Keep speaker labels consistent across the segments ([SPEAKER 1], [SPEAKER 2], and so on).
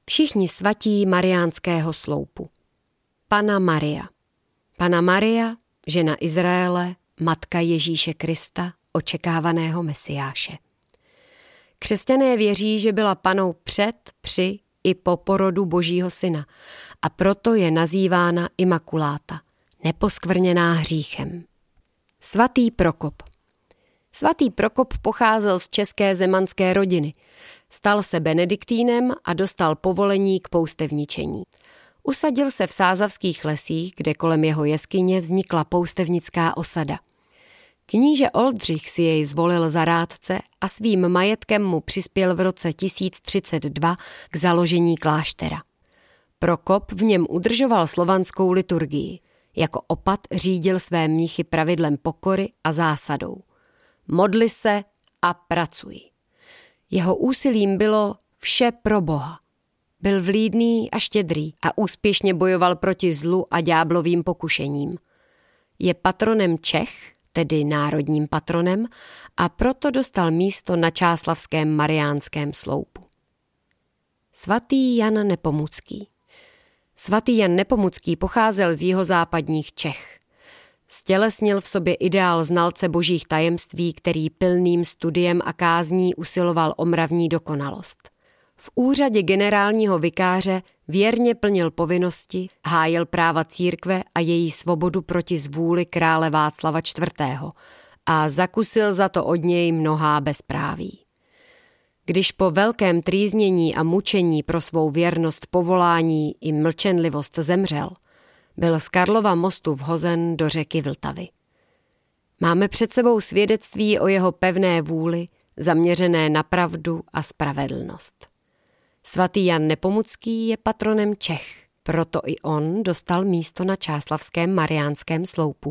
[SPEAKER 1] Všichni svatí Mariánského sloupu. Panna Maria. Panna Maria, žena Izraele, matka Ježíše Krista, očekávaného Mesiáše. Křesťané věří, že byla panou před, při i po porodu Božího syna a proto je nazývána Imakuláta, neposkvrněná hříchem. Svatý Prokop. Svatý Prokop pocházel z české zemanské rodiny. Stal se benediktínem a dostal povolení k poustevničení. Usadil se v sázavských lesích, kde kolem jeho jeskyně vznikla poustevnická osada. Kníže Oldřich si jej zvolil za rádce a svým majetkem mu přispěl v roce 1032 k založení kláštera. Prokop v něm udržoval slovanskou liturgii. Jako opat řídil své mnichy pravidlem pokory a zásadou. Modli se a pracuj. Jeho úsilím bylo vše pro Boha. Byl vlídný a štědrý a úspěšně bojoval proti zlu a ďáblovým pokušením. Je patronem Čech, tedy národním patronem, a proto dostal místo na čáslavském Mariánském sloupu. Svatý Jan Nepomucký. Svatý Jan Nepomucký pocházel z jihozápadních Čech. Stělesnil v sobě ideál znalce božích tajemství, který pilným studiem a kázní usiloval o mravní dokonalost. V úřadě generálního vikáře věrně plnil povinnosti, hájil práva církve a její svobodu proti zvůli krále Václava IV. A zakusil za to od něj mnohá bezpráví. Když po velkém trýznění a mučení pro svou věrnost povolání i mlčenlivost zemřel, byl z Karlova mostu vhozen do řeky Vltavy. Máme před sebou svědectví o jeho pevné vůli, zaměřené na pravdu a spravedlnost. Svatý Jan Nepomucký je patronem Čech, proto i on dostal místo na čáslavském Mariánském sloupu.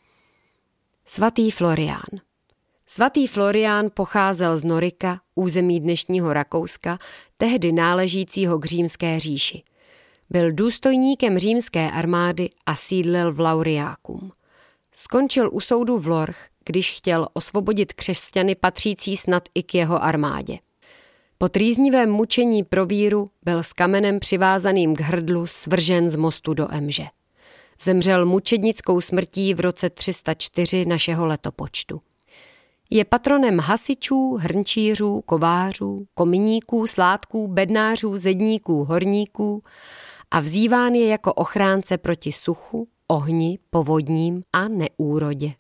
[SPEAKER 1] Svatý Florián. Svatý Florián pocházel z Norika, území dnešního Rakouska, tehdy náležícího k římské říši. Byl důstojníkem římské armády a sídlil v Lauriacum. Skončil u soudu v Lorch, když chtěl osvobodit křesťany patřící snad i k jeho armádě. Po trýznivém mučení pro víru byl s kamenem přivázaným k hrdlu svržen z mostu do Emže. Zemřel mučednickou smrtí v roce 304 našeho letopočtu. Je patronem hasičů, hrnčířů, kovářů, kominíků, sládků, bednářů, zedníků, horníků a vzýván je jako ochránce proti suchu, ohni, povodním a neúrodě.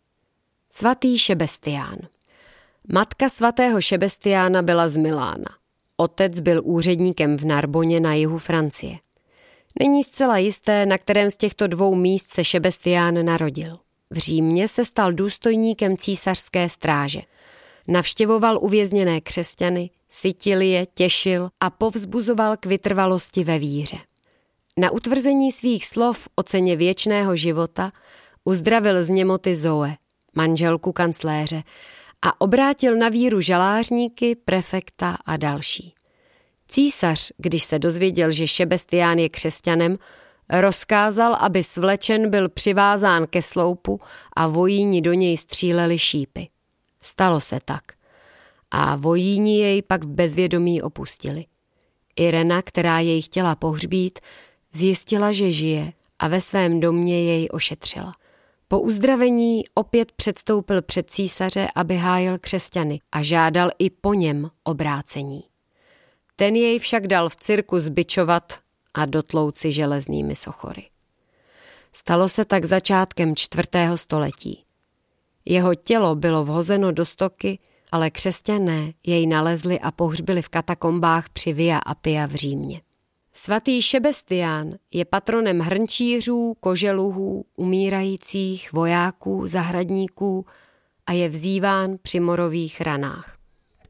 [SPEAKER 1] Svatý Šebestián. Matka svatého Šebestiána byla z Milána. Otec byl úředníkem v Narboně na jihu Francie. Není zcela jisté, na kterém z těchto dvou míst se Šebestián narodil. V Římě se stal důstojníkem císařské stráže. Navštěvoval uvězněné křesťany, sytil je, těšil a povzbuzoval k vytrvalosti ve víře. Na utvrzení svých slov o ceně věčného života uzdravil z němoty Zoe, manželku kancléře, a obrátil na víru žalářníky, prefekta a další. Císař, když se dozvěděl, že Šebestián je křesťanem, rozkázal, aby svlečen byl přivázán ke sloupu a vojíni do něj stříleli šípy. Stalo se tak. A vojíni jej pak v bezvědomí opustili. Irena, která jej chtěla pohřbít, zjistila, že žije a ve svém domě jej ošetřila. Po uzdravení opět předstoupil před císaře, aby hájil křesťany a žádal i po něm obrácení. Ten jej však dal v cirku zbičovat a dotlouci železnými sochory. Stalo se tak začátkem 4. století. Jeho tělo bylo vhozeno do stoky, ale křesťané jej nalezli a pohřbili v katakombách při Via Appia v Římě. Svatý Šebestián je patronem hrnčířů, koželuhů, umírajících, vojáků, zahradníků a je vzýván při morových ranách.